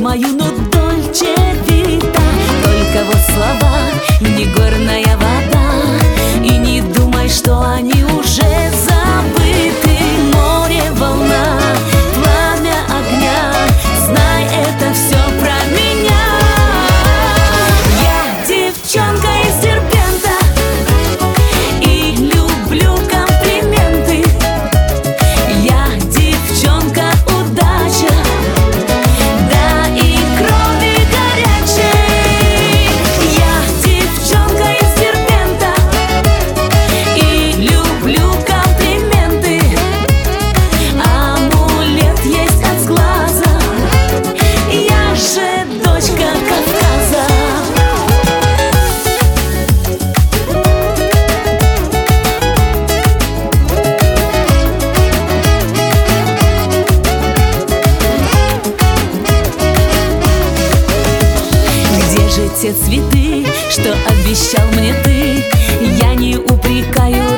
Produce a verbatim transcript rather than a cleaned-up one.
мою, ну Дольче Вита. Только вот слова не горная вода, и не думай, что они уже забыты. Море, волна, пламя огня, знай, это все про меня. Я девчонка из Дербента и люблю комплименты. Я девчонка удача, да и крови горячей. Я девчонка из Дербента и люблю комплименты. Амулет есть от сглаза, я же дочка Кавказа. Где же те цветы, что обещал мне ты? Я не упрекаю